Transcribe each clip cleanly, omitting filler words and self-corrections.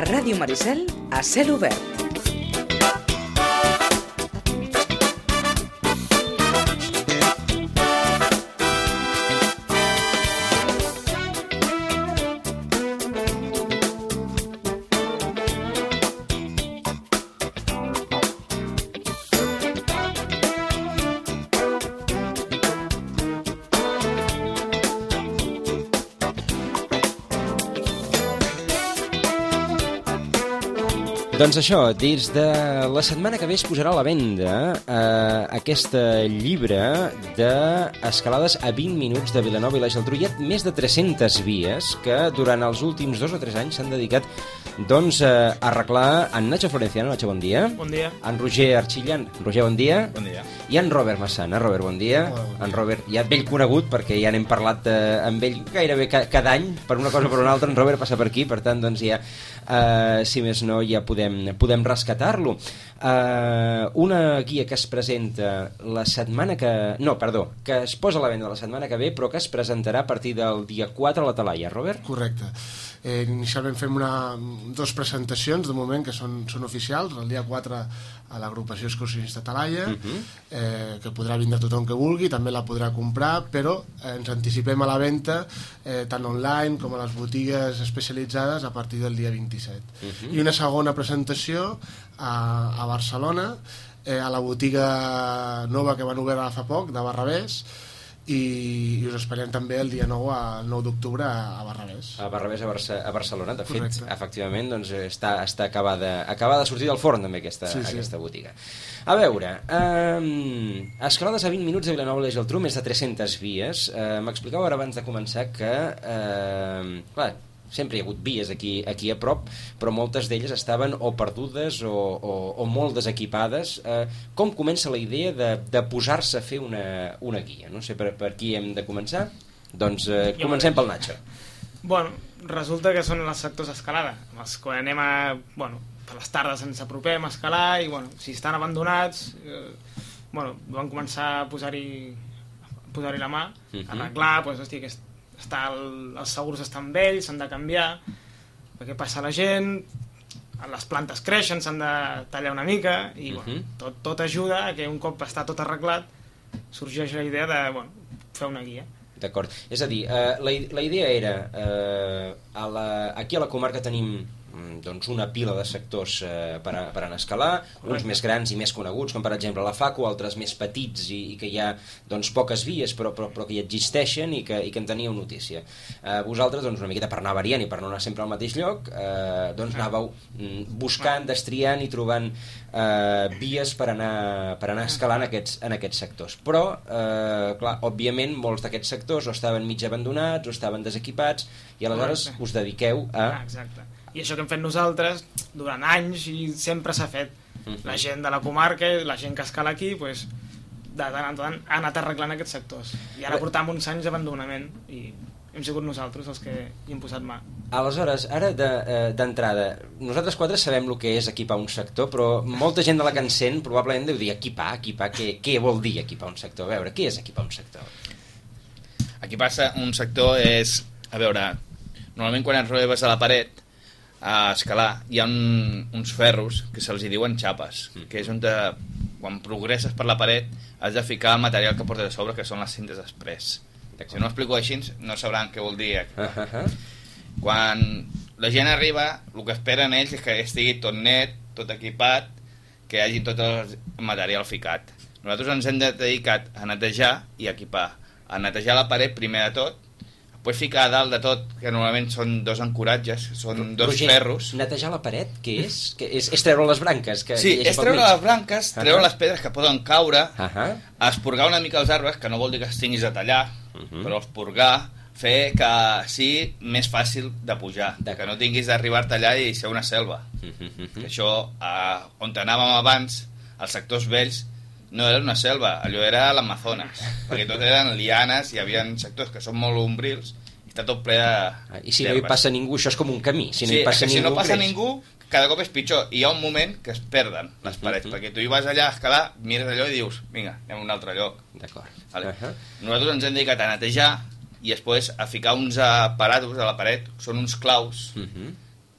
A Ràdio Maricel, a cel obert. Doncs això, des de la setmana que ve es posarà a la venda aquest llibre d'escalades a 20 minuts de Vilanova i la Geltrú. Hi ha més de 300 vies que durant els últims 2 o 3 anys s'han dedicat doncs, a arreglar en Nacho Florenciano. Nacho, bon dia. Bon dia. En Roger Archillan. Roger, bon dia. Bon dia. I en Robert Massana. Robert, bon dia. Hola, bon dia. En Robert, ja vell conegut, perquè ja n'hem parlat amb ell gairebé cada any, per una cosa o per una altra. En Robert passa per aquí, per tant, doncs ja, si més no, ja podem rescatar-lo. Una guia que es presenta la setmana que... No, perdó, que es posa a la venda la setmana que ve, però que es presentarà a partir del dia 4 a la Talaia, Robert? Correcte. Inicialment fem dos presentacions, de moment, que són oficials. El dia 4 a l'agrupació excursionista Talaia, que podrà vindre tothom que vulgui, també la podrà comprar, però ens anticipem a la venda tant online com a les botigues especialitzades a partir del dia 27. I una segona presentació a Barcelona, a la botiga nova que van obrir fa poc, de Barrabés, i us esperem també el dia 9 el 9 d'octubre a Barrabés. A Barrabés, a Barcelona. De fet, Correcte. efectivament, doncs, està acabada de sortir del forn també aquesta botiga. A veure, escalades a 20 minuts de Vilanova i la Geltrú, més de 300 vies. M'explicava ara abans de començar que clar, sempre hi ha hagut vies aquí a prop, però moltes d'elles estaven o perdudes o molt desequipades. Com comença la idea de posar-se a fer una guia? No sé per qui hem de començar. Doncs comencem pel Nacho. Bueno, resulta que són els sectors d'escalada, quan anem per les tardes ens apropem a escalar i si estan abandonats vam començar a posar-hi la mà, a arreglar, els segurs estan vells, s'han de canviar, perquè passa la gent, les plantes creixen, s'han de tallar una mica i tot ajuda a que un cop està tot arreglat sorgeix la idea de fer una guia. D'acord, és a dir, la idea era aquí a la comarca tenim doncs una pila de sectors per anar a escalar, uns més grans i més coneguts, com per exemple la Facu, altres més petits i que hi ha doncs, poques vies però que hi existeixen i que en teníeu notícia. Vosaltres, doncs, una miqueta per anar variant i per no anar sempre al mateix lloc, doncs anàveu buscant, destriant i trobant vies per anar escalant en aquests sectors. Però, clar, òbviament, molts d'aquests sectors o estaven mig abandonats o estaven desequipats i aleshores us dediqueu a... Exacte. I això que hem fet nosaltres durant anys i sempre s'ha fet. La gent de la comarca, la gent que escala aquí, de tant en tant ha anat arreglant aquests sectors. I ara portam uns anys d'abandonament i hem sigut nosaltres els que hi hem posat mà. Aleshores, ara d'entrada, nosaltres 4 sabem el que és equipar un sector, però molta gent de la que ens sent probablement deu dir equipar, què vol dir equipar un sector? A veure, què és equipar un sector? Equipar un sector és, a veure, normalment quan et rebeves a la paret a escalar hi ha uns ferros que se'ls diuen xapes, que és on quan progresses per la paret has de ficar el material que portes a sobre, que són les cintes express. Si no ho explico així no sabran què vol dir. Quan la gent arriba, el que esperen ells és que estigui tot net, tot equipat, que hi hagi tot el material ficat. Nosaltres ens hem dedicat a netejar i equipar. A netejar la paret primer de tot, després ficar a dalt de tot, que normalment són 2 ancoratges, són 2 ferros. Netejar la paret, què és? És treure les branques? Sí, és treure les branques, treure les pedres que poden caure, esporgar una mica els arbres, que no vol dir que els tinguis de tallar, però esporgar, fer que sigui més fàcil de pujar, que no tinguis d'arribar a tallar i ser una selva. Que això, on anàvem abans, als sectors vells, no era una selva, allò era l'Amazones, perquè tot eren lianes, hi havia sectors que són molt ombrils, i està tot ple de... I si no hi passa ningú, això és com un camí. Si no hi passa ningú, si no passa ningú, cada cop és pitjor. I hi ha un moment que es perden les parets, perquè tu hi vas allà a escalar, mires allò i dius, vinga, anem a un altre lloc. D'acord. Nosaltres ens hem dedicat a netejar i després a ficar uns aparatos a la paret, són uns claus,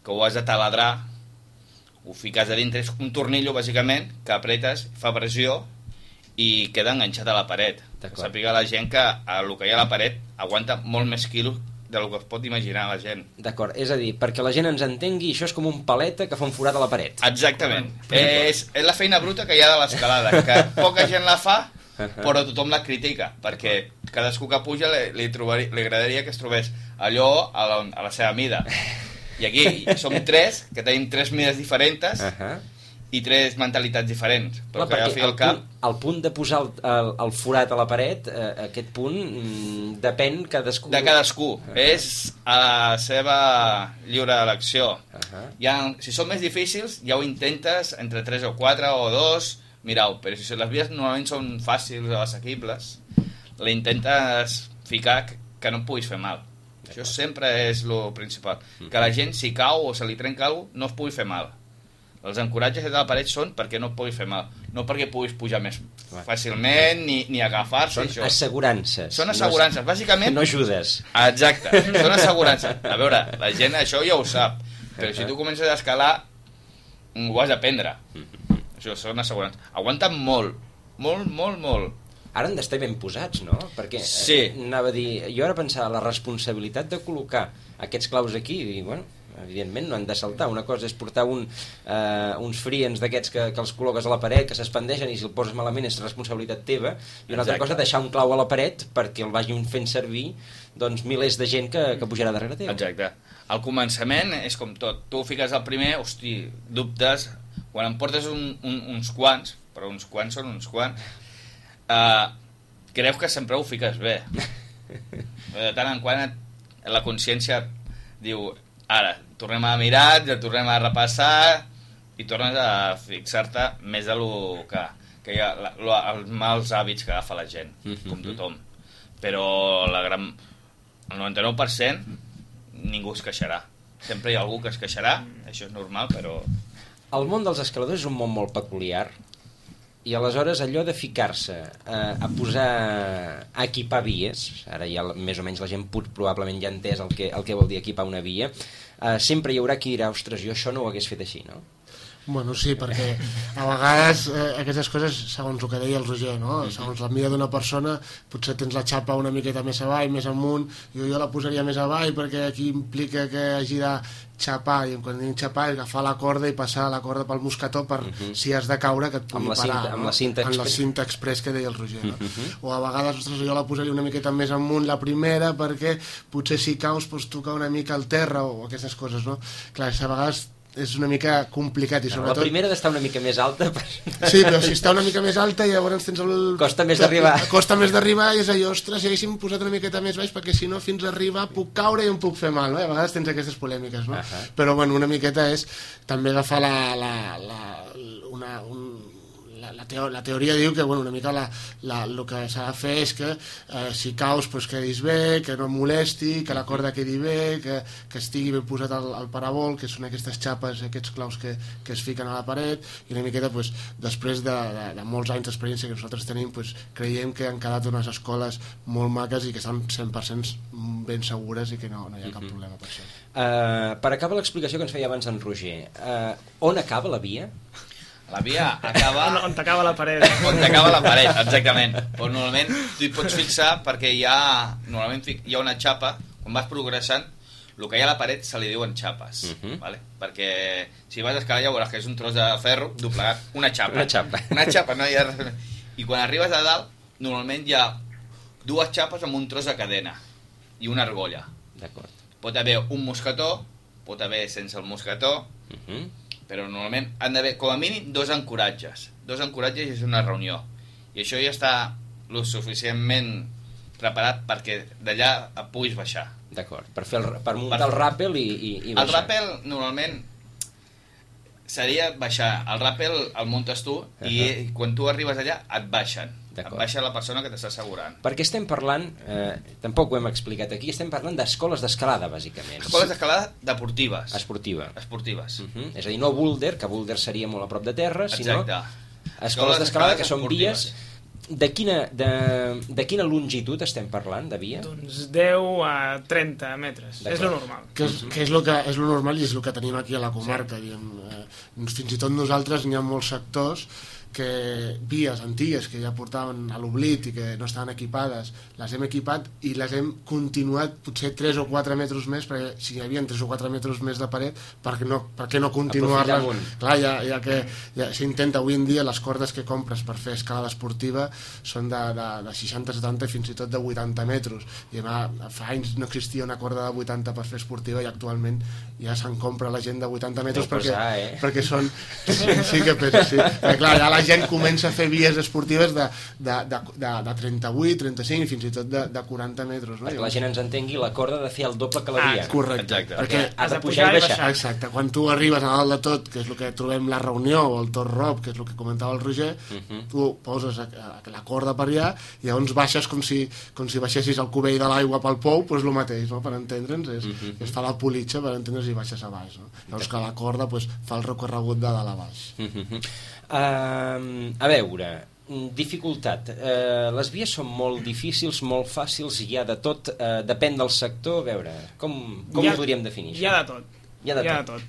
que ho has de taladrar, ho fiques a dintre, és un tornillo, bàsicament, que apretes, fa pressió, i queda enganxat a la paret. Sàpiga la gent que el que hi ha a la paret aguanta molt més quilos del que es pot imaginar la gent. D'acord, és a dir, perquè la gent ens entengui, això és com un paleta que fa un forat a la paret. Exactament. És la feina bruta que hi ha de l'escalada, que poca gent la fa, però tothom la critica, perquè cadascú que puja li agradaria que es trobés allò a la seva mida. I aquí som 3, que tenim 3 mides diferents, i 3 mentalitats diferents. Però que agafi el cap... El punt de posar el forat a la paret, aquest punt depèn cadascú... De cadascú. És a la seva lliure elecció. Si són més difícils, ja ho intentes entre 3 o 4 o 2, mireu, però si les vies normalment són fàcils o assequibles, l'intentes ficar que no et puguis fer mal. Això sempre és el principal. Que la gent, si cau o se li trenca alguna cosa, no es pugui fer mal. Els ancoratges de la paret són perquè no et puguis fer mal, no perquè puguis pujar més fàcilment ni agafar-se. Són assegurances. Són assegurances, bàsicament... No ajudes. Exacte, són assegurances. A veure, la gent això ja ho sap, però si tu comences a escalar, ho has d'aprendre. Això són assegurances. Aguanten molt, molt, molt, molt. Ara han d'estar ben posats, no? Perquè anava a dir, jo ara pensava la responsabilitat de col·locar aquests claus aquí i, bueno, evidentment no han de saltar. Una cosa és portar uns friends d'aquests que els col·loques a la paret, que s'expandeixen i si el poses malament és responsabilitat teva, i una altra cosa deixar un clau a la paret perquè el vagin fent servir doncs milers de gent que pujarà darrere teu. Exacte. Al començament és com tot. Tu fiques el primer, hosti, dubtes, quan em portes uns quants, però uns quants són uns quants, creus que sempre ho fiques bé. De tant en quant la consciència diu ara, tornem a mirar, ja tornem a repassar i tornes a fixar-te més de lo que hi ha, els mals hàbits que agafa la gent, com tothom. Però el 99% ningú es queixarà. Sempre hi ha algú que es queixarà, això és normal, però... El món dels escaladors és un món molt peculiar i aleshores allò de ficar-se a posar, a equipar vies, ara ja més o menys la gent probablement ja ha entès el que vol dir equipar una via, sempre hi haurà qui dirà, ostres, jo això no ho hagués fet així, no? Bueno, sí, perquè a vegades aquestes coses, segons el que deia el Roger, no? Segons la mida d'una persona, potser tens la xapa una miqueta més avall, més amunt, jo la posaria més avall perquè aquí implica que hagi de xapar, i quan dic xapar, agafar la corda i passar la corda pel mosquetó per si has de caure que et pugui parar. Amb la cinta express que deia el Roger. No? O a vegades, ostres, jo la posaria una miqueta més amunt la primera perquè potser si caus pots tocar una mica al terra o aquestes coses, no? Clar, a vegades és una mica complicat i sobretot... La primera d'estar una mica més alta Sí, però si està una mica més alta llavors tens el... Costa més d'arribar. Costa més d'arribar i és allò, ostres, si haguéssim posat una miqueta més baix perquè si no fins a arribar puc caure i em puc fer mal, no? A vegades tens aquestes polèmiques, no? Però bueno, una miqueta és també agafar la teoria diu que bueno, una mica el que s'ha de fer és que si caus pues, quedis bé, que no molesti, que la corda quedi bé, que estigui ben posat al parabol, que són aquestes xapes, aquests claus que es fiquen a la paret, i una miqueta pues, després de molts anys d'experiència que nosaltres tenim, pues, creiem que han quedat unes escoles molt maques i que estan 100% ben segures i que no hi ha cap problema per això. Per acabar l'explicació que ens feia abans en Roger, on acaba la via? La via acaba... On t'acaba la paret. On t'acaba la paret, exactament. Però normalment tu hi pots fixar perquè hi ha una xapa, quan vas progressant, el que hi ha a la paret se li diuen xapes, ¿vale? Perquè si vas a escalar ja veuràs que és un tros de ferro doblegat, una xapa. Una xapa, no hi ha res. I quan arribes a dalt, normalment hi ha dues xapes amb un tros de cadena i una argolla. D'acord. Pot haver un mosquetó, pot haver sense el mosquetó, però normalment han d'haver com a mínim dos ancoratges és una reunió i això ja està lo suficientment preparat perquè d'allà puguis baixar. D'acord, per muntar el ràpel i baixar. El ràpel normalment seria baixar, el ràpel el muntes tu i quan tu arribes allà et baixen. Et baixa la persona que t'està assegurant. Perquè estem parlant, tampoc ho hem explicat aquí, estem parlant d'escoles d'escalada, bàsicament. Escoles d'escalada deportives. Esportives. És a dir, no boulder, que boulder seria molt a prop de terra, sinó escoles d'escalada que són vies De quina longitud estem parlant, de via? Doncs 10 a 30 metres, és lo normal. Que és lo normal i és el que tenim aquí a la comarca. Fins i tot nosaltres n'hi ha molts sectors que vies antigues que ja portaven a l'oblit i que no estaven equipades, les hem equipat i les hem continuat potser 3 o 4 metres més, perquè si hi havia 3 o 4 metres més de paret, per què no continuar-les? Clar, ja que s'intenta avui en dia, les cordes que compres per fer escalada esportiva són de 60, 70 i fins i tot de 80 metres, i fa anys no existia una corda de 80 per fer esportiva i actualment ja se'n compra la gent de 80 metres perquè són... Sí que pesa, sí. Perquè clar, ja la gent comença a fer vies esportives de 38, 35 i fins i tot de 40 metres. No? Perquè la gent ens entengui, la corda ha de fer el doble que la via. Correcte. Perquè has de pujar i baixar. Exacte. Quan tu arribes a dalt de tot, que és el que trobem la Reunió o el Tor Rob, que és el que comentava el Roger, tu poses la corda per allà i llavors baixes com si baixessis el cubell de l'aigua pel pou, doncs el mateix, no? Per entendre'ns, es fa la politxa per entendre'ns i baixes a baix. No? Llavors que la corda fa el recorregut de dalt a baix. A veure, dificultat. Les vies són molt difícils, molt fàcils, hi ha de tot, depèn del sector. A veure, com ho podríem definir? Hi ha de tot. Hi ha de tot.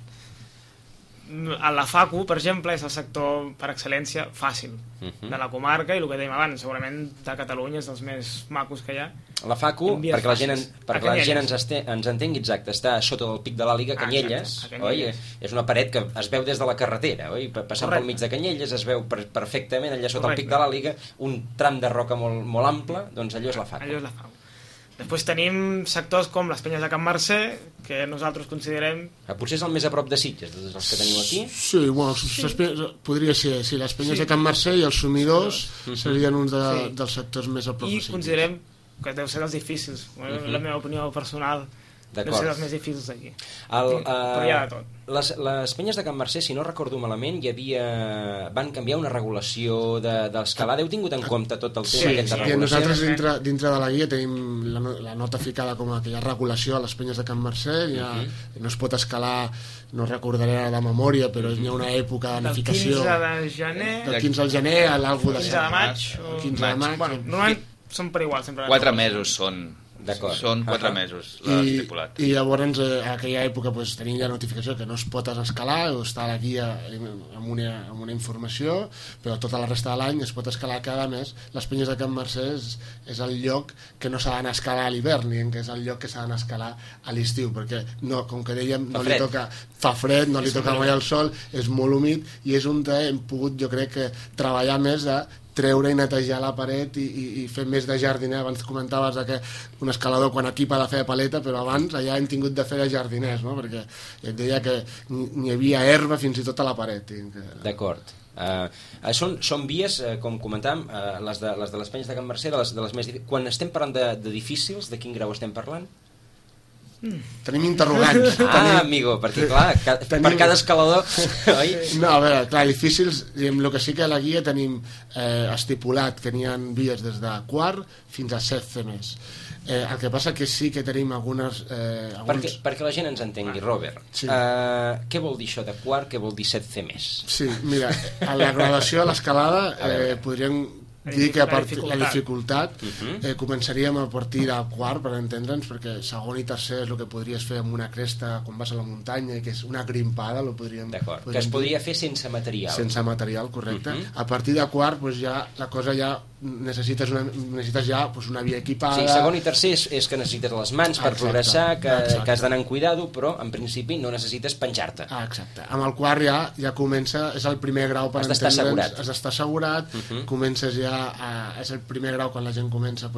A la FACU, per exemple, és el sector per excel·lència fàcil de la comarca i el que dèiem abans, segurament de Catalunya és dels més macos que hi ha. La FACU, perquè la gent ens entengui exacte, està sota del pic de l'Àliga, Canyelles, oi? És una paret que es veu des de la carretera, oi? Passant pel mig de Canyelles es veu perfectament allà sota el pic de l'Àliga, un tram de roca molt ample, doncs allò és la FACU. Allò és la FACU. Després tenim sectors com les Penyes de Can Mercè, que nosaltres considerem... Potser és el més a prop de Sitges, dels que teniu aquí? Sí, bueno, podria ser. Sí, les Penyes de Can Mercè i els Sumidors serien uns dels sectors més a prop de Sitges. I considerem que deu ser dels difícils, la meva opinió personal. Deu ser dels més difícils d'aquí. Però hi ha de tot. Les Penyes de Can Mercè, si no recordo malament, van canviar una regulació d'escalada. Heu tingut en compte tot el tema aquest de regulació? Nosaltres dintre de la guia tenim la nota ficada com que hi ha regulació a les Penyes de Can Mercè, no es pot escalar, no recordaré ara de memòria, però hi ha una època d'anificació del 15 de gener del 15 de gener a l'algú de 15 de maig, 15 de maig. Bueno, normalment són per igual, sempre 4 mesos són. Són 4 mesos l'estipulat. I llavors a aquella època tenim ja notificació que no es pot escalar, o està a la guia amb una informació, però tota la resta de l'any es pot escalar cada mes. Les Penyes de Can Mercè és el lloc que no s'ha d'anar a escalar a l'hivern, ni que és el lloc que s'ha d'anar a escalar a l'estiu, perquè com que dèiem, fa fred, no li toca mai el sol, és molt humit, i és on hem pogut, jo crec, treballar més de treure i netejar la paret i fer més de jardiner. Abans comentaves que un escalador quan equipa ha de fer de paleta, però abans allà hem tingut de fer de jardiners, no? Perquè et deia que n'hi havia herba fins i tot a la paret. D'acord. Són vies, com comentàvem, les de les Penyes de Can Mercè, de les més difícils. Quan estem parlant de difícils, de quin grau estem parlant? Tenim interrogants. Amigo, perquè clar, per cada escalador, oi? No, a veure, clar, difícils, el que sí que a la guia tenim estipulat que n'hi ha vies des de quart fins a 7 CMs. El que passa que sí que tenim alguns... Perquè la gent ens entengui, Robert, què vol dir això de quart, què vol dir 7 CMs? Sí, mira, a la gradació a l'escalada podríem dir que la dificultat començaríem a partir del quart, per entendre'ns, perquè segon i tercer és el que podries fer amb una cresta quan vas a la muntanya, que és una grimpada, d'acord, que es podria fer sense material. Sense material, correcte. A partir de quart ja la cosa ja necessites ja una via equipada. Sí, segon i tercer és que necessites les mans per progressar, que has d'anar amb cuidado, però en principi no necessites penjar-te. Exacte. Amb el quart ja comença, és el primer grau per entendre'ns. Has d'estar assegurat, comences ja és el primer grau quan la gent comença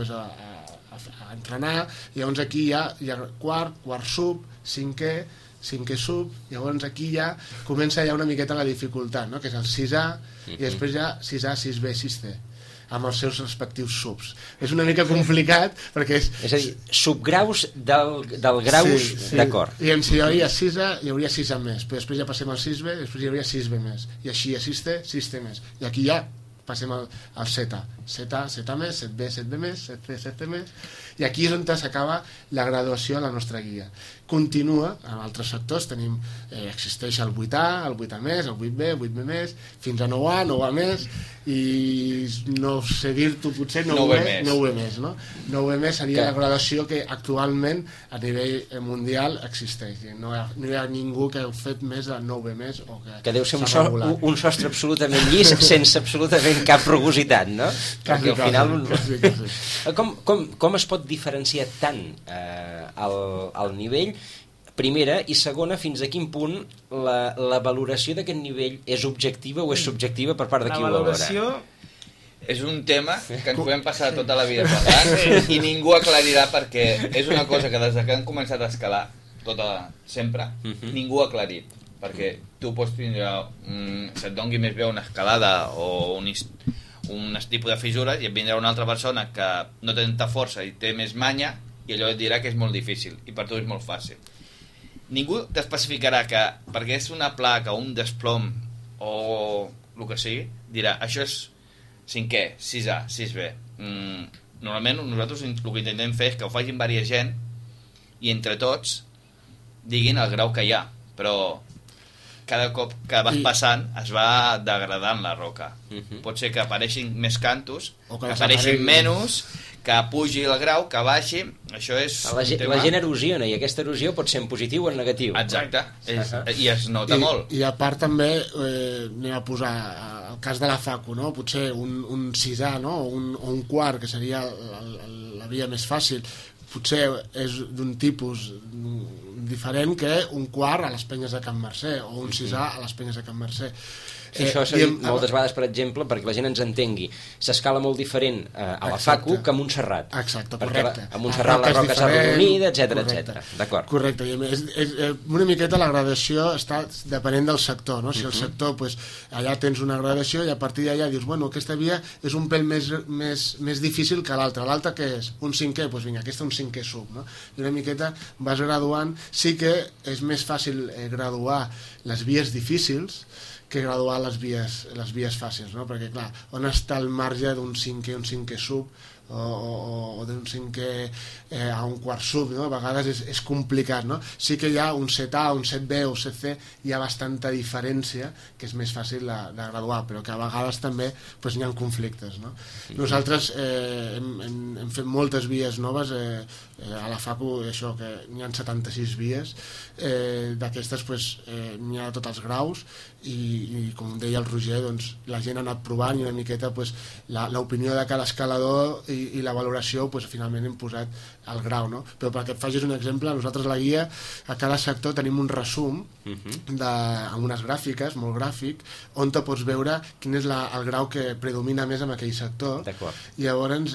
a entrenar, i llavors aquí hi ha quart sub, cinquè sub, llavors aquí ja comença una miqueta la dificultat, no? Que és el 6A, i després ja 6A, 6B, 6C, amb els seus respectius subs. És una mica complicat perquè és a dir, subgraus del graus, d'acord. I si hi hauria 6A, hi hauria 6A més, però després ja passem al 6B, després hi hauria 6B més, i així a 6C, 6C més, i aquí ja passem al Z més, 7B, 7B més, 7C, 7C més, i aquí és on s'acaba la graduació a la nostra guia. Continua, en altres sectors existeix el 8A, el 8A més, el 8B, 8B més, fins a 9A, 9A més, i no sé dir-t'ho, potser 9B més, no? 9B més seria la graduació que actualment a nivell mundial existeix. No hi ha ningú que hagi fet més de 9B més o que deu ser un sostre absolutament llis sense absolutament cap rugositat, no? Perquè al final... Com es pot diferenciar tant el nivell? Primera, i segona, fins a quin punt la valoració d'aquest nivell és objectiva o és subjectiva per part de qui ho valora? La valoració... És un tema que ens podem passar tota la vida parlant i ningú aclarirà, perquè és una cosa que des que han començat a escalar sempre, ningú ha aclarit. Perquè tu pots tindre se't doni més bé una escalada o un tipus de fissures i et vindrà una altra persona que no té tanta força i té més manya i allò et dirà que és molt difícil i per tu és molt fàcil. Ningú t'especificarà que perquè és una placa o un desplom o el que sigui, dirà això és 5è, 6A, 6B. Normalment nosaltres el que intentem fer és que ho facin diversa gent i entre tots diguin el grau que hi ha, però cada cop que vas passant es va degradant la roca. Pot ser que apareixin més cantos, que apareixin menys, que pugi el grau, que baixi. Això és la gent erosiona i aquesta erosió pot ser en positiu o en negatiu. Exacte, i es nota molt. I a part també anem a posar el cas de la Facu, no? Potser un 6A, no? o un quart, que seria la via més fàcil, potser és d'un tipus diferent que un quart a les penyes de Can Mercè o un 6A a les penyes de Can Mercè. Això s'ha dit moltes vegades, per exemple, perquè la gent ens entengui, s'escala molt diferent a la Facu que a Montserrat. Exacte, correcte. A Montserrat la roca s'ha arrodonida, etc. D'acord. Correcte, i a més, una miqueta la gradació està depenent del sector, no? Si el sector, allà tens una gradació i a partir d'allà dius, bueno, aquesta via és un pèl més difícil que l'altra. L'altra què és? Un 5è? Doncs vinga, aquesta un 5è sub, no? I una miqueta vas graduant. Sí que és més fàcil graduar les vies difícils que graduar les vies fàcils, no? Perquè clar, on està el marge d'un 5è, un 5è sub o d'un 5è a un quart sub, no? A vegades és complicat, no? Sí que hi ha un 7A, un 7B o 7C, hi ha bastanta diferència que és més fàcil de graduar, però que a vegades també n'hi ha conflictes, no? Nosaltres hem fet moltes vies noves a la Facu, això, que n'hi ha 76 vies, d'aquestes n'hi ha tots els graus i com deia el Roger, doncs, la gent ha anat provant i una miqueta l'opinió de cada escalador i la valoració, finalment hem posat el grau, no? Però perquè et facis un exemple, nosaltres a la guia a cada sector tenim un resum amb unes gràfiques, molt gràfic, on te pots veure quin és el grau que predomina més en aquell sector. I llavors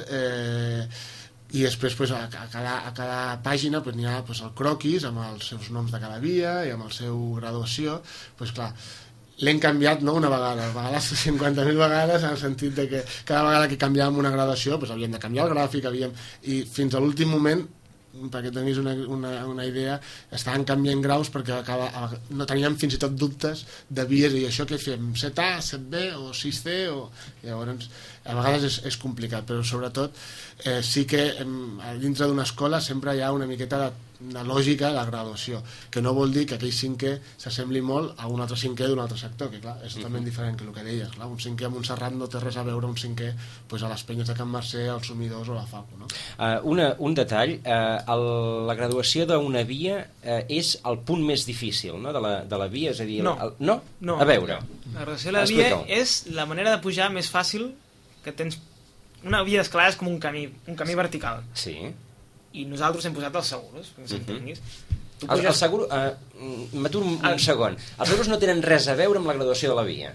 i després a cada pàgina n'hi ha el croquis amb els seus noms de cada via i amb el seu graduació. Clar, l'hem canviat no una vegada, a vegades 50.000 vegades, en el sentit de que cada vegada que canviàvem una gradació havíem de canviar el gràfic, i fins a l'últim moment, perquè tinguis una idea, estaven canviant graus perquè no teníem fins i tot dubtes de vies, i això que fem, 7A, 7B o 6C, llavors a vegades és complicat, però sobretot sí que dintre d'una escola sempre hi ha una miqueta de lògica de graduació, que no vol dir que aquell 5è s'assembli molt a un altre 5è d'un altre sector, que clar, és totalment diferent que el que deies, clar, un 5è a Montserrat no té res a veure un 5è a les penyes de Can Mercè, als Sumidors o a la Facu, no? Un detall, la graduació d'una via és el punt més difícil, no?, de la via, és a dir... No. A veure. La graduació de la via és la manera de pujar més fàcil que tens. Una via d'escalada és com un camí vertical. Sí. I nosaltres hem posat els seguros, perquè s'entenguis. El seguro... M'aturo un segon. Els seguros no tenen res a veure amb la graduació de la via.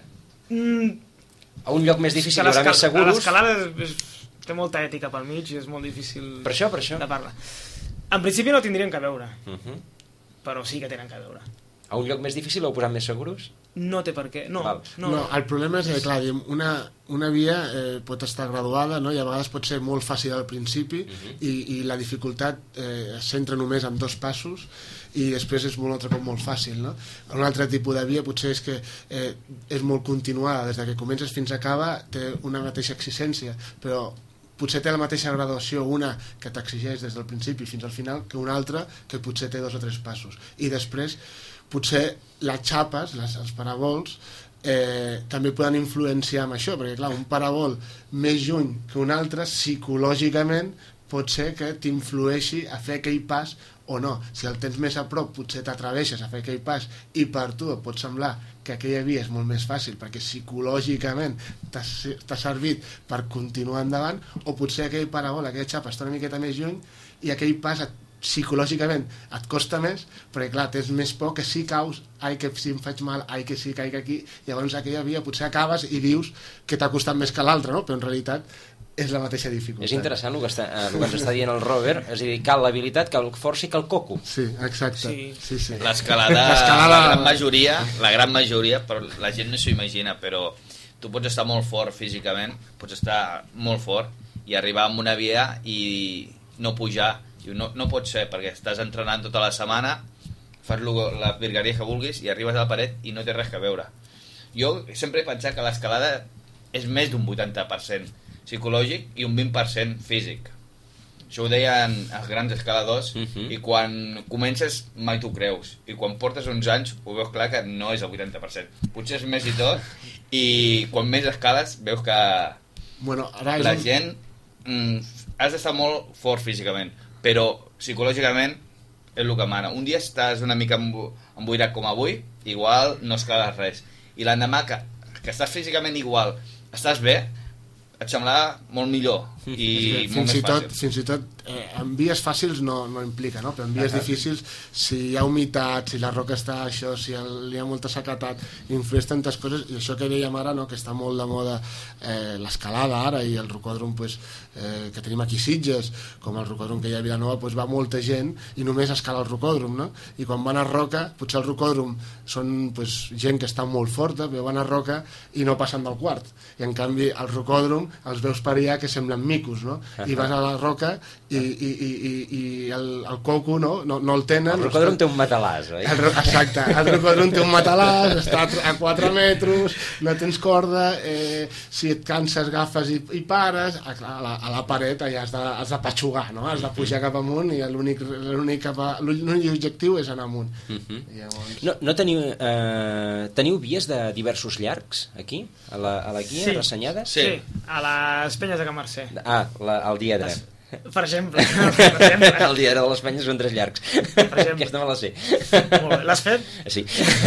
A un lloc més difícil hi haurà més seguros... L'escalada té molta ètica pel mig i és molt difícil per això. de parlar. En principi no tindrien que veure, però sí que tenen que veure. A un lloc més difícil heu posat més seguros? no té per què. No, el problema és que, clar, una via pot estar graduada, no? I a vegades pot ser molt fàcil al principi i la dificultat es centra només en 2 passos i després és un altre cop molt fàcil, no? Un altre tipus de via potser és que és molt continuada, des que comences fins a acaba té una mateixa exigència, però potser té la mateixa graduació una que t'exigeix des del principi fins al final que una altra que potser té 2 o 3 passos, i després potser les xapes, els parabols també poden influenciar amb això, perquè clar, un parabol més lluny que un altre psicològicament pot ser que t'influeixi a fer aquell pas o no. Si el tens més a prop potser t'atreveixes a fer aquell pas i per tu et pot semblar que aquella via és molt més fàcil perquè psicològicament t'ha servit per continuar endavant, o potser aquell parabol, aquella xapa està una miqueta més lluny i aquell pas psicològicament et costa més, perquè clar, tens més por que si caus, ai que si em faig mal, ai que si caic aquí, llavors aquella via potser acabes i dius que t'ha costat més que l'altra, no? Però en realitat és la mateixa dificultat. És interessant el que ens està dient el Robert, és a dir, cal l'habilitat, cal força i cal coco. Sí, exacte. Sí. L'escalada, la gran majoria, però la gent no s'ho imagina, però tu pots estar molt fort físicament, pots estar molt fort i arribar a una via i no pujar. No pot ser, perquè estàs entrenant tota la setmana, fas la virgueria que vulguis i arribes a la paret i no té res a veure. Jo sempre he pensat que l'escalada és més d'un 80% psicològic i un 20% físic. Això ho deien els grans escaladors i quan comences mai t'ho creus, i quan portes uns anys ho veus clar que no és el 80%, potser és més i tot, i quan més escales veus que la gent has d'estar molt fort físicament, però psicològicament és el que mana. Un dia estàs una mica emboirat com avui, igual no escales res, i l'endemà que estàs físicament igual, estàs bé, et semblarà molt millor i molt més fàcil. Fins i tot en vies fàcils no implica, no? Però en vies difícils, si hi ha humitat, si la roca està això, si hi ha molta sequedat, influeix tantes coses, i això que dèiem ara, no? Que està molt de moda l'escalada ara, i el rocòdrom que tenim aquí a Sitges, com el rocòdrom que hi ha a Vilanova, va molta gent i només escala el rocòdrom, no? I quan van a roca, potser el rocòdrom són gent que està molt forta, però van a roca i no passen del quart, i en canvi el rocòdrom els veus per allà que semblen micos, no? I vas a la roca i el coco no el tenen. El rocòdrom té un matalàs, oi? Exacte, el rocòdrom té un matalàs, està a 4 metres, no tens corda, si et canses agafes i pares, a la paret allà has de patxugar, no? Has de pujar cap amunt i l'únic objectiu és anar amunt. No teniu vies de diversos llargs aquí? A la guia, ressenyades? Sí, a les Penyes de Can Mercè. El diedre. Per exemple. El diedre de les Penyes són 3 llargs. Aquesta me la sé. Molt bé. L'has fet? Sí.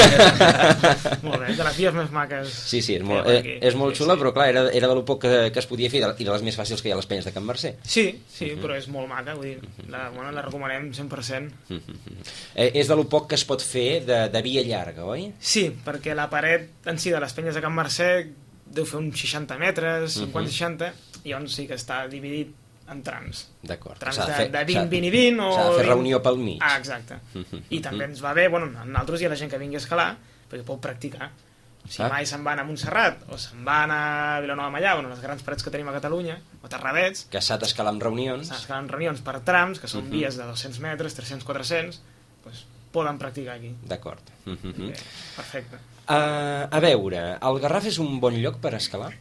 Molt bé, de les vies més maques. Sí, és molt xula, però clar, era de lo poc que es podia fer i de les més fàcils que hi ha a les Penyes de Can Mercè. Sí, però és molt maca, vull dir, la recomanem 100%. És de lo poc que es pot fer de via llarga, oi? Sí, perquè la paret en si de les Penyes de Can Mercè deu fer uns 60 metres, 50-60, i on sí que està dividit en trams. D'acord. Trams de 20, 20 i 20. S'ha de fer reunió pel mig. Exacte. I també ens va bé, a nosaltres i a la gent que vingui a escalar, perquè pot practicar. Si mai se'n van a Montserrat o se'n van a Vilanova Meià, les grans parets que tenim a Catalunya, o Terradets, que s'ha d'escalar en reunions. S'ha d'escalar en reunions per trams, que són vies de 200 metres, 300, 400, doncs poden practicar aquí. D'acord. Perfecte. A veure, el Garraf és un bon lloc per escalar?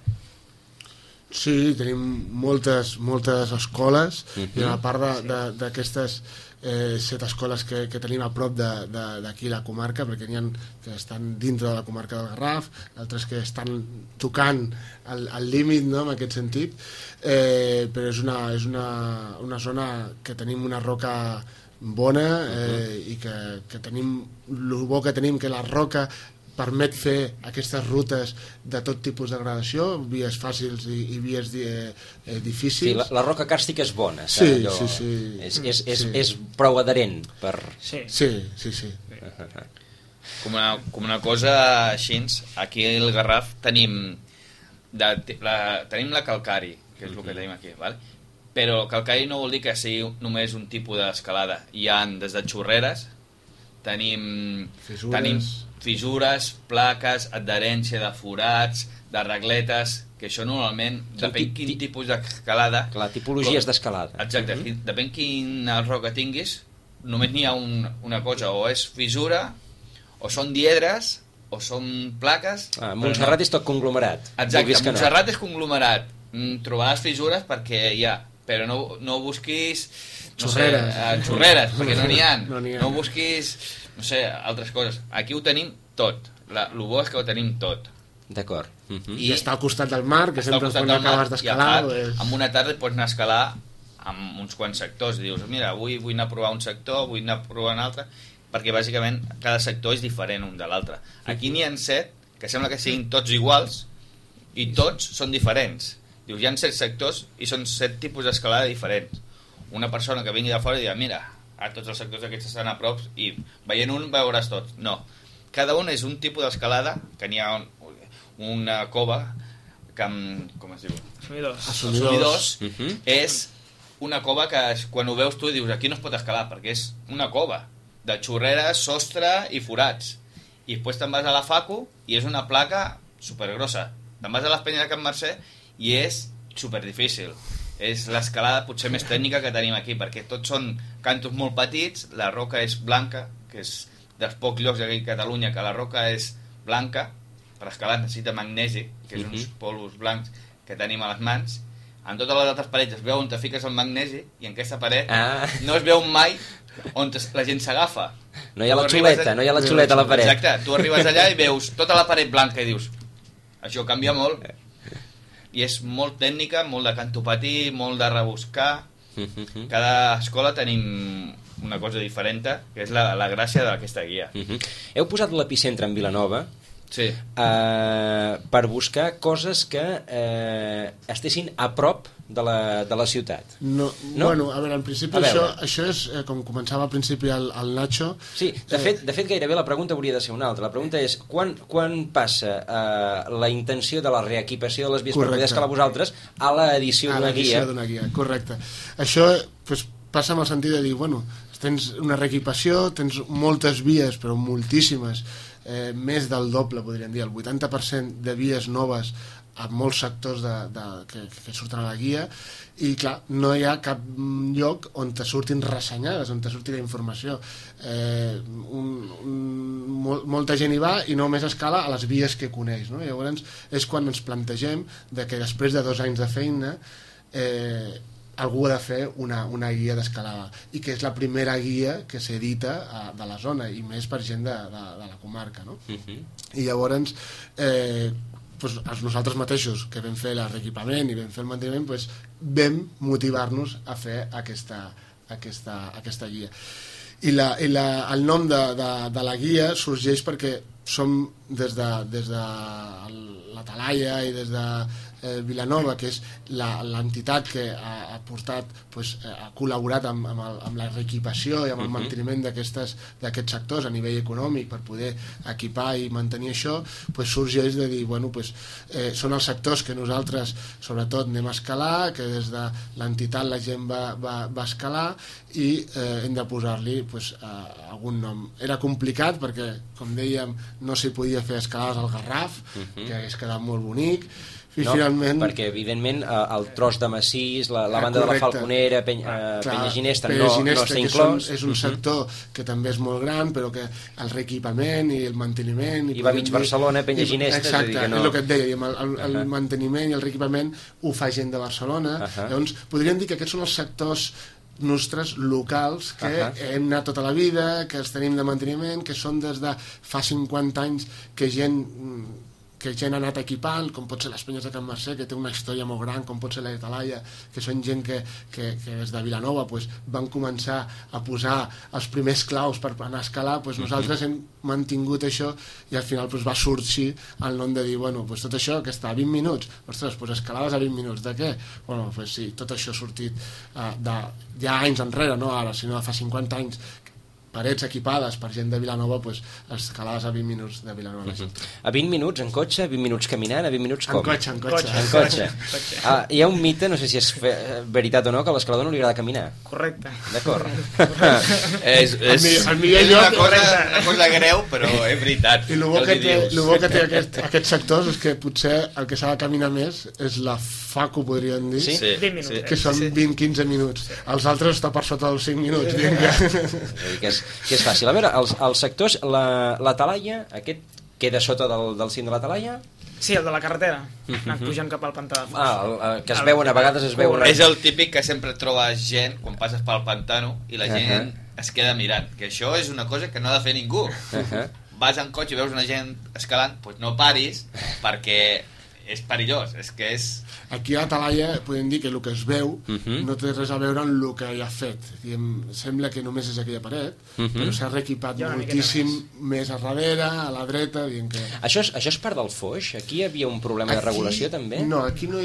Sí, tenim moltes escoles, i a part d'aquestes 7 escoles que tenim a prop d'aquí la comarca, perquè n'hi ha que estan dintre de la comarca del Garraf, altres que estan tocant el límit, no?, en aquest sentit, però és una zona que tenim una roca bona, i que tenim el bo que tenim, que la roca permet fer aquestes rutes de tot tipus de gradació, vies fàcils i vies difícils. Sí, la roca càrstica és bona. Sí. És prou adherent per... Sí. Com una cosa així, aquí al Garraf tenim la calcari, que és el que tenim aquí, val? Però calcari no vol dir que sigui només un tipus d'escalada. Hi ha des de xorreres, tenim Fissures. fissures, plaques, adherència de forats, de regletes, que això normalment, depèn quin tipus d'escalada... Clar, tipologies d'escalada. Exacte, depèn quina roca tinguis, només n'hi ha una cosa, o és fissura, o són diedres, o són plaques... Montserrat és tot conglomerat. Exacte, Montserrat és conglomerat. Trobaràs fissures perquè hi ha, però no busquis... xurreres, perquè no n'hi ha. No busquis, no sé, altres coses. Aquí ho tenim tot. El bo és que ho tenim tot. D'acord. I està al costat del mar, que sempre quan acabes d'escalar... En una tarda pots anar a escalar amb uns quants sectors. Dius, mira, avui vull anar a provar un sector, vull anar a provar un altre, perquè bàsicament cada sector és diferent un de l'altre. Aquí n'hi ha 7, que sembla que siguin tots iguals, i tots són diferents. Dius, hi ha 7 sectors i són 7 tipus d'escalada diferents. Una persona que vingui de fora i dirà, mira, tots els sectors aquests estan a prop i veient un veuràs tots. No, cada un és un tipus d'escalada, que n'hi ha una cova que com es diu? Assumidors. És una cova que quan ho veus tu dius, aquí no es pot escalar perquè és una cova de xurreres, sostre i forats, i després te'n vas a la Facu i és una placa supergrossa, te'n vas a les Penyes de Can Mercè i és superdifícil. És l'escalada potser més tècnica que tenim aquí, perquè tots són cantos molt petits, la roca és blanca, que és dels pocs llocs aquí a Catalunya que la roca és blanca. Per escalar necessita magnesi, que és uns polos blancs que tenim a les mans. En totes les altres parets es veu on te fiques el magnesi, i en aquesta paret no es veu mai on la gent s'agafa. No hi ha la xuleta, no hi ha la xuleta a la paret. Exacte, tu arribes allà i veus tota la paret blanca i dius, això canvia molt. I és molt tècnica, molt de cantopatí, molt de rebuscar. Cada escola tenim una cosa diferent, que és la gràcia d'aquesta guia. Heu posat l'epicentre en Vilanova, sí. Per buscar coses que estessin a prop de la ciutat. No? Bueno, a veure, en principi això és, com començava al principi el Nacho... Sí, de fet gairebé la pregunta hauria de ser una altra. La pregunta és, quan passa la intenció de la reequipació de les vies per poder escalar vosaltres a l'edició d'una guia? Correcte. Això passa amb el sentit de dir, bueno, tens una reequipació, tens moltes vies, però moltíssimes, més del doble, podríem dir, el 80% de vies noves a molts sectors que surten a la guia, i clar, no hi ha cap lloc on te surtin ressenyades, on te surti la informació. Molta gent hi va i només escala a les vies que coneix, no? Llavors és quan ens plantegem que després de 2 anys de feina algú ha de fer una guia d'escalada, i que és la primera guia que s'edita de la zona, i més per gent de la comarca, no? I llavors nosaltres mateixos, que vam fer el reequipament i vam fer el manteniment, vam motivar-nos a fer aquesta guia. I el nom de la guia sorgeix perquè som des de la Talaia i des de Vilanova, que és l'entitat que ha col·laborat amb la reequipació i amb el manteniment d'aquests sectors a nivell econòmic per poder equipar i mantenir això, sorgeix de dir, són els sectors que nosaltres sobretot anem a escalar, que des de l'entitat la gent va escalar, i hem de posar-li algun nom. Era complicat perquè, com dèiem, no s'hi podia fer escalades al Garraf, que hagués quedat molt bonic, i finalment... perquè evidentment el tros de massís, la banda de la Falconera, Penya Ginesta no està inclòs. És un sector que també és molt gran, però que el reequipament i el manteniment... I va mig Barcelona, Penya Ginesta... Exacte, és el que et deia, el manteniment i el reequipament ho fa gent de Barcelona. Llavors podríem dir que aquests són els sectors nostres locals que hem anat tota la vida, que els tenim de manteniment, que són des de fa 50 anys que gent ha anat equipant, com pot ser les Penyes de Can Mercè, que té una història molt gran, com pot ser la de Talaia, que són gent que des de Vilanova van començar a posar els primers claus per anar a escalar. Nosaltres hem mantingut això, i al final va sorgir el nom de dir, tot això que està a 20 minuts, ostres, escalades a 20 minuts, de què? Sí, tot això ha sortit ja anys enrere, no ara, sinó de fa 50 anys, parets equipades per gent de Vilanova, doncs, escalades a 20 minuts de Vilanova. A 20 minuts en cotxe, a 20 minuts caminant, a 20 minuts com? En cotxe. En cotxe. Hi ha un mite, no sé si és veritat o no, que a l'escalador no li agrada caminar. Correcte. D'acord. És una cosa greu, però és veritat. I el bo que té aquests sectors és que potser el que s'ha de caminar més és la FACU, podríem dir, Sí? 20 minuts. que són 20-15 minuts. Els altres està per sota dels 5 minuts. Que és fàcil. A veure, els sectors, la talaia, aquest queda sota del cim de la talaia? Sí, el de la carretera, anant pujant cap al pantà de Foix. Que es veuen, a vegades es veuen... És el típic que sempre trobes gent quan passes pel pantano i la gent es queda mirant, que això és una cosa que no ha de fer ningú. Vas en cotxe i veus una gent escalant, doncs no paris, perquè és perillós, és que és... Aquí a Talaia podem dir que el que es veu no té res a veure amb el que hi ha fet. Sembla que només és aquella paret, però s'ha reequipat moltíssim més a darrere, a la dreta... Que... Això és part del Foix? Aquí hi havia un problema de regulació, també? No, aquí no hi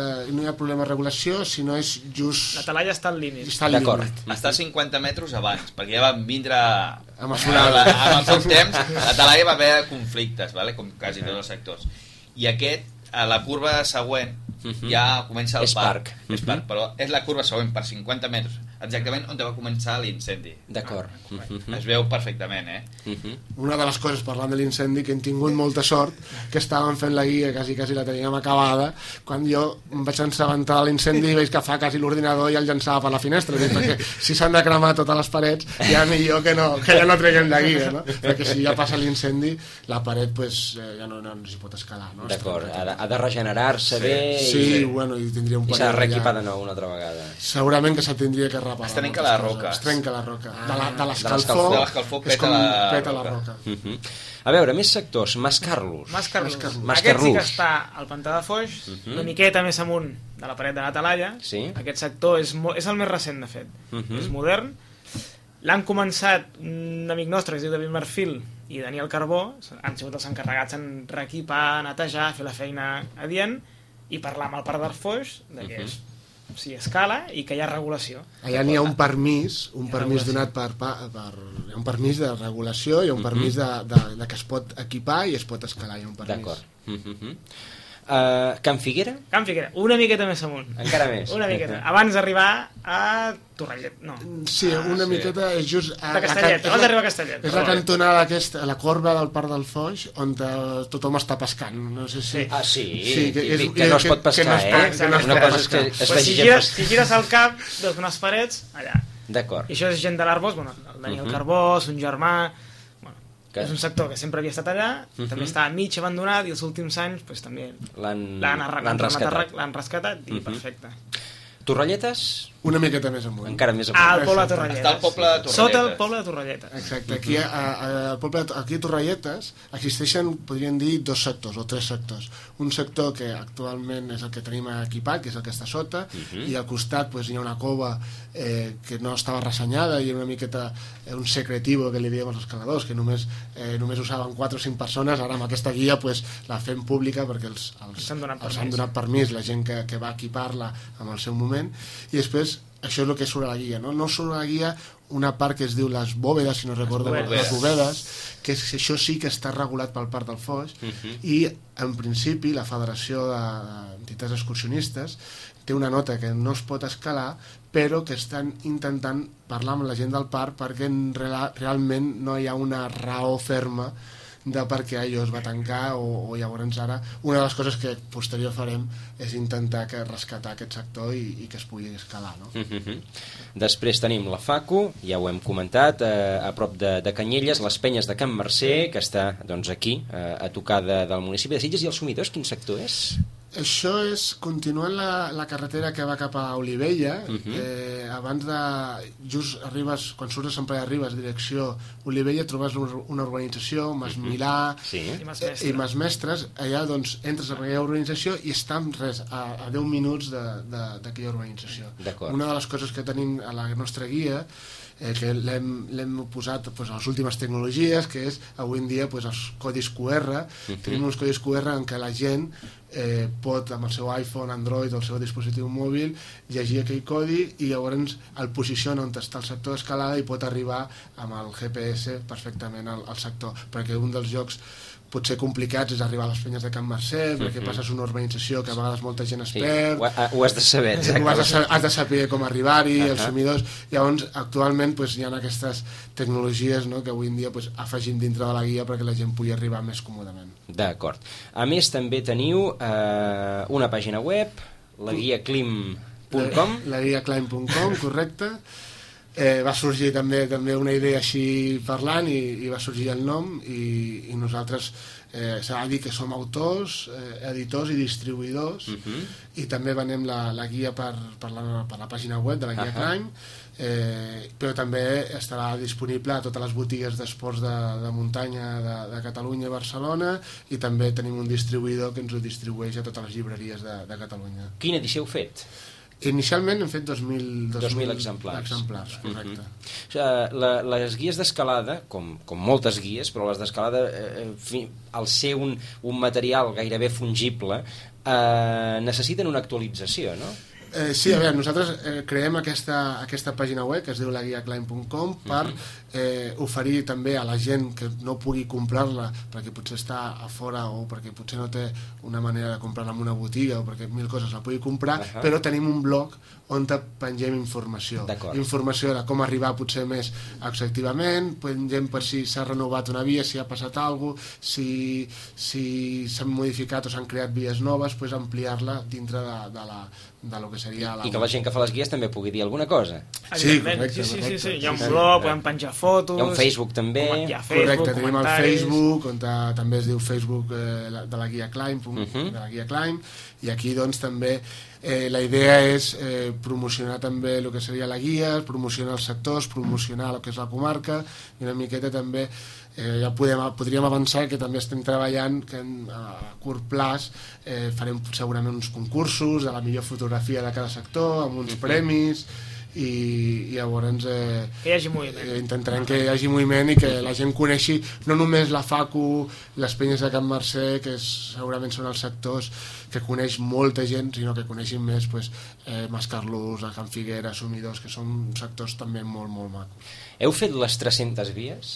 ha problema de regulació, sinó és just... La talaia està al límit. D'acord. Està a 50 metres abans, perquè ja van vindre... Amb el poc temps, a Talaia va haver conflictes, com quasi tots els sectors. I aquest, a la curva següent, ja comença el parc. És parc, però és la curva següent per 50 metres, exactament on va començar l'incendi. D'acord. Es veu perfectament, Una de les coses, parlant de l'incendi, que hem tingut molta sort, que estàvem fent la guia, quasi la teníem acabada, quan jo em vaig assabentar de l'incendi i veig que fa quasi l'ordinador i el llançava per la finestra, perquè si s'han de cremar totes les parets, ja millor que ja no treguem la guia, no? Perquè si ja passa l'incendi, la paret ja no s'hi pot escalar. No? D'acord, ha de regenerar-se bé... Sí, bueno, i tindria un i s'ha de reequipar de nou una altra vegada. Segurament que se'l tindria que reparar. Es trenca la roca. Es trenca la roca. De l'escalfor peta la roca. A veure, més sectors. Mascarlos. Aquest sí que està al pantà de Foix, una miqueta més amunt de la paret de la talaia. Sí. Aquest sector és el més recent, de fet. És modern. L'han començat un amic nostre que es diu David Marfil i Daniel Carbó, han sigut els encarregats en reequipar, netejar, fer la feina adient i parlar amb el parc del Foix que s'hi escala i que hi ha regulació. Allà n'hi ha un permís donat hi ha un permís de regulació, hi ha un permís de que es pot equipar i es pot escalar, hi ha un permís. D'acord. Can Figuera? Can Figuera, una miqueta més amunt. Encara més. Una miqueta, abans d'arribar a Torrellet, no. Sí, una miqueta és just... De Castellet, abans d'arribar a Castellet. És la cantonada aquesta, la corba del Parc del Foix, on tothom està pescant. No sé si... Sí, que no es pot pescar, Una cosa és que es vegi gent... Si gires el cap, veus unes parets, allà. D'acord. I això és gent de l'Arbós, el Daniel Carbós, un germà... És un sector que sempre havia estat allà, també estava mig abandonat i els últims anys també l'han rescatat i perfecte. Torrelletes? Una miqueta més amunt. Encara més amunt. Al poble de Torrelletes. Està al poble de Torrelletes. Sota el poble de Torrelletes. Exacte. Aquí a Torrelletes existeixen, podríem dir, 2 sectors o 3 sectors. Un sector que actualment és el que tenim equipat, que és el que està sota, i al costat hi ha una cova que no estava ressenyada i una miqueta un secretivo que li diem als escaladors, que només usaven 4 o 5 persones. Ara amb aquesta guia la fem pública perquè els han donat permís la gent que va equipar-la en el seu moment, i després això és el que surt a la guia, no surt a la guia una part que es diu les bòvedes, si no recordo, les bòvedes, que això sí que està regulat pel Parc del Foix, i en principi la Federació d'Entitats Excursionistes té una nota que no es pot escalar, però que estan intentant parlar amb la gent del parc perquè realment no hi ha una raó ferma de per què allò es va tancar, o llavors ara una de les coses que posterior farem és intentar rescatar aquest sector i que es pugui escalar, no? Després tenim la FACU, ja ho hem comentat, a prop de Canyelles, les Penyes de Can Mercè, que està aquí, a tocar del municipi de Sitges, i els Sumidors, quin sector és? Això és continuant la carretera que va cap a Olivella, abans just arribes, quan surts de Sant Pere de Ribes direcció Olivella, trobes una urbanització, Mas Milà i Mas Mestres. Allà entres a aquella urbanització i està a 10 minuts d'aquella urbanització. Una de les coses que tenim a la nostra guia que l'hem posat a les últimes tecnologies, que és avui en dia els codis QR. Tenim uns codis QR en què la gent pot, amb el seu iPhone, Android o el seu dispositiu mòbil, llegir aquell codi i llavors el posiciona on està el sector d'escalada i pot arribar amb el GPS perfectament al sector, perquè un dels llocs potser complicats és arribar a les penyes de Can Mercè, perquè passes una urbanització que a vegades molta gent es perd. Ho has de saber, has de saber com arribar-hi, els sumidors. Llavors, actualment hi ha aquestes tecnologies, no?, que avui en dia afegim dintre de la guia perquè la gent pugui arribar més còmodament. D'acord. A més, també teniu una pàgina web, laguiaclim.com. Laguiaclim.com, correcte. Va sorgir també una idea així parlant i va sorgir el nom i nosaltres s'ha de dir que som autors, editors i distribuïdors i també venem la guia per la pàgina web de la Guia Climb, però també estarà disponible a totes les botigues d'esports de muntanya de Catalunya i Barcelona, i també tenim un distribuïdor que ens ho distribueix a totes les llibreries de Catalunya. Quina edició heu fet? Inicialment hem fet 2.000 exemplars, correcte. Les guies d'escalada, com moltes guies, però les d'escalada, al ser un material gairebé fungible, necessiten una actualització, no? Sí, a veure, nosaltres creem aquesta pàgina web que es diu laguiaclim.com per oferir també a la gent que no pugui comprar-la perquè potser està a fora o perquè potser no té una manera de comprar-la en una botiga o perquè mil coses la pugui comprar, però tenim un blog on pengem informació de com arribar potser més exhaustivament, pengem per si s'ha renovat una via, si ha passat alguna cosa, si s'han modificat o s'han creat vies noves, ampliar-la dintre de lo que seria i que la gent que fa les guies també pugui dir alguna cosa. Sí, correcte. Sí. Hi ha un blog, podem penjar fotos, hi ha un Facebook també. Correcte, tenim el Facebook on també es diu Facebook de la Guia Climb, de la Guia Climb, i aquí doncs també la idea és promocionar també el que seria la guia, promocionar els sectors, promocionar el que és la comarca, i una miqueta també ja podríem avançar que també estem treballant que a curt plaç farem segurament uns concursos de la millor fotografia de cada sector amb uns premis i llavors que hi hagi moviment. Intentarem que hi hagi moviment i que la gent coneixi no només la FACU, les penyes de Can Mercè, que segurament són els sectors que coneix molta gent, sinó que coneixin més Mascarlús, a Can Figuera, Sumidors, que són sectors també molt, molt macos. Heu fet les 300 vies?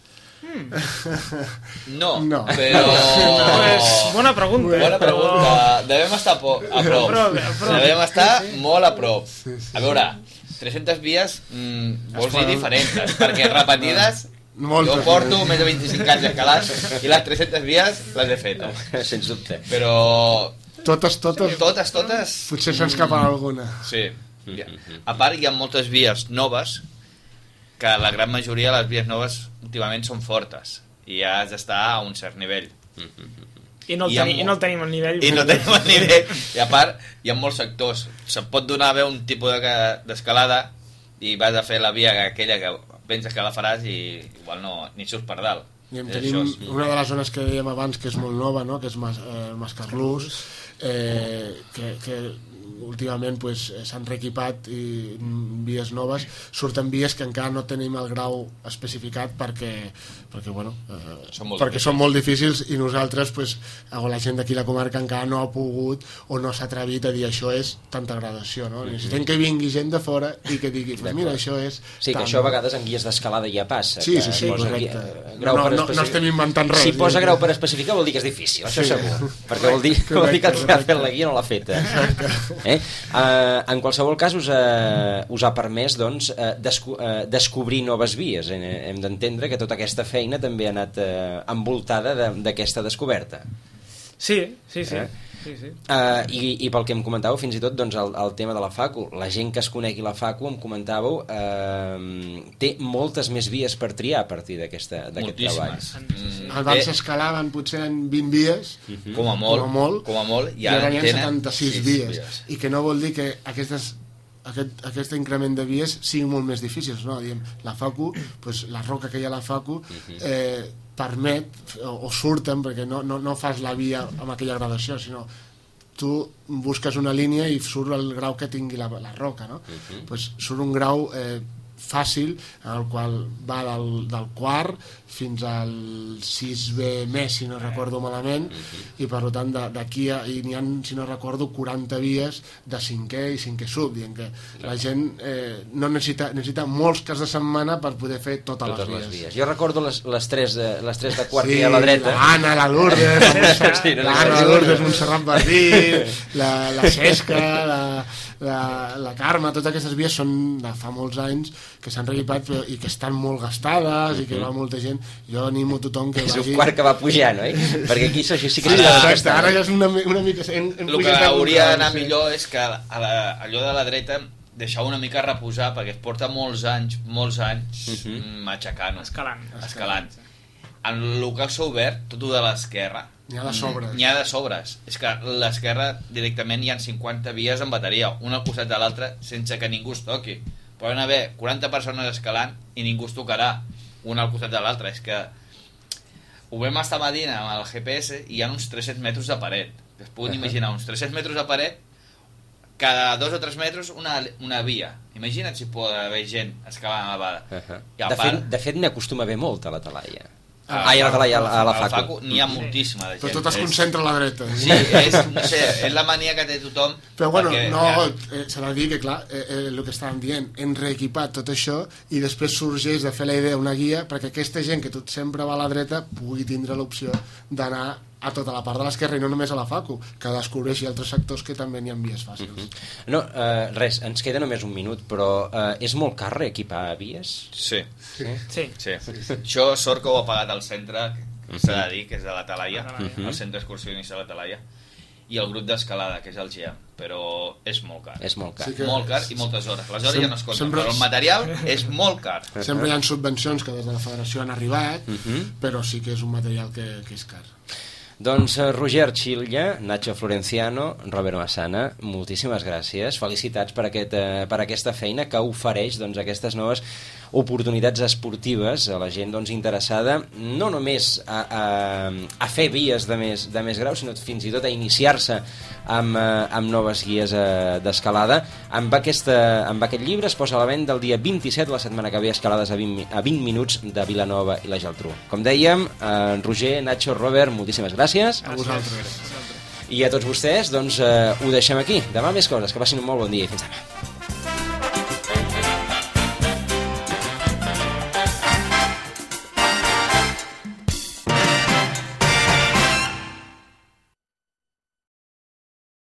No, però... Bona pregunta. Devem estar a prop. Devem estar molt a prop. A veure, 300 vies vols dir diferents, perquè repetides jo porto més de 25 anys escalant i les 300 vies les he fet, sens dubte, però totes potser se'ns escapa alguna. Sí, a part hi ha moltes vies noves que la gran majoria de les vies noves últimament són fortes i ja has d'estar a un cert nivell i no el tenim al nivell i a part hi ha molts sectors, se't pot donar bé un tipus d'escalada i vas a fer la via aquella que penses que la faràs i igual ni surts per dalt. Tenim una de les zones que dèiem abans que és molt nova, no? Que és Mascarlús, que últimament s'han reequipat i vies noves, surten vies que encara no tenim el grau especificat perquè són molt difícils i nosaltres, la gent d'aquí la comarca encara no ha pogut o no s'ha atrevit a dir això és tanta gradació, no? Necessitem que vingui gent de fora i que digui, mira, això és... Sí, que això a vegades en guies d'escalada ja passa. Sí, correcte. No estem inventant res. Si posa grau per especificar vol dir que és difícil, això segur, perquè vol dir que el que ha fet la guia no l'ha feta. En qualsevol cas us ha permès descobrir noves vies. Hem d'entendre que tota aquesta feina també ha anat envoltada d'aquesta descoberta. Sí. I pel que em comentàveu fins i tot el tema de la FACU, la gent que es conegui la FACU, em comentàveu, té moltes més vies per triar a partir d'aquest treball. Abans s'escalaven potser en 20 vies com a molt i ara hi ha 76 vies i que no vol dir que aquest increment de vies sigui molt més difícils, no? La FACU, la roca que hi ha a la FACU permet o surten perquè no fas la via amb aquella gradació, sinó tu busques una línia i surt el grau que tingui la roca, no? Surt un grau fàcil, en el qual va del quart fins al 6B més, si no recordo malament, i per tant d'aquí n'hi ha, si no recordo, 40 vies de 5è i 5è sub, dient que la gent no necessita molts caps de setmana per poder fer totes les vies. Jo recordo les tres de quart que hi ha a la dreta. L'Anna, la Lourdes, Montserrat Bardí, la Cesca, la Carme, totes aquestes vies són de fa molts anys que s'han reequipat i que estan molt gastades i que va molta gent. Jo animo tothom que vagi... És un quart que va pujant, oi? Perquè aquí això sí que exacte, ara ja és una mica... El que hauria d'anar millor és que allò de la dreta deixar una mica reposar, perquè es porta molts anys matxacant, escalant. En el que s'ha obert, tot de l'esquerra, n'hi ha de sobres. És que l'esquerra directament hi ha 50 vies en bateria, una al costat de l'altra, sense que ningú es toqui. Poden haver 40 persones escalant i ningú es tocarà una al costat de l'altra. És que ho vam estar a Medina amb el GPS i hi ha uns 300 metres de paret. Es poden imaginar uns 300 metres de paret, cada 2 o 3 metres una via. Imagina't si pot haver gent escalant a la vada. De fet, n'hi acostuma a haver molt a la Talaia. A la Facu. N'hi ha moltíssima de gent. Però tot es concentra a la dreta. Sí, és la mania que té tothom. Però bueno, s'ha de dir que clar, el que estàvem dient, hem reequipat tot això i després sorgeix de fer la idea una guia perquè aquesta gent que tot sempre va a la dreta pugui tindre l'opció d'anar a tota la part de l'esquerra i no només a la Facu, que descobreixi altres sectors que també n'hi ha vies fàcils. No, res, ens queda només un minut, però és molt car reequipar vies? Sí. Això sort que ho ha pagat el centre, que s'ha de dir, que és de la Talaia, el centre excursionista de la Talaia, i el grup d'escalada, que és el GEAM, però és molt car. És molt car. Sí que... Molt car i moltes hores. Les hores ja no es compten, però el material és molt car. Sempre hi ha subvencions que des de la federació han arribat, però sí que és un material que és car. Doncs Roger Xilla, Nacho Florenciano, Robert Massana, moltíssimes gràcies, felicitats per aquesta feina que ofereix aquestes noves oportunitats esportives a la gent interessada no només a fer vies de més grau, sinó fins i tot a iniciar-se amb noves guies d'escalada. Amb aquest llibre es posa a la venda el dia 27, la setmana que ve, escalades a 20 minuts de Vilanova i la Geltrú. Com dèiem, Roger, Nacho, Robert, moltíssimes gràcies. A vosaltres. I a tots vostès, ho deixem aquí. Demà més coses, que passin un molt bon dia i fins demà.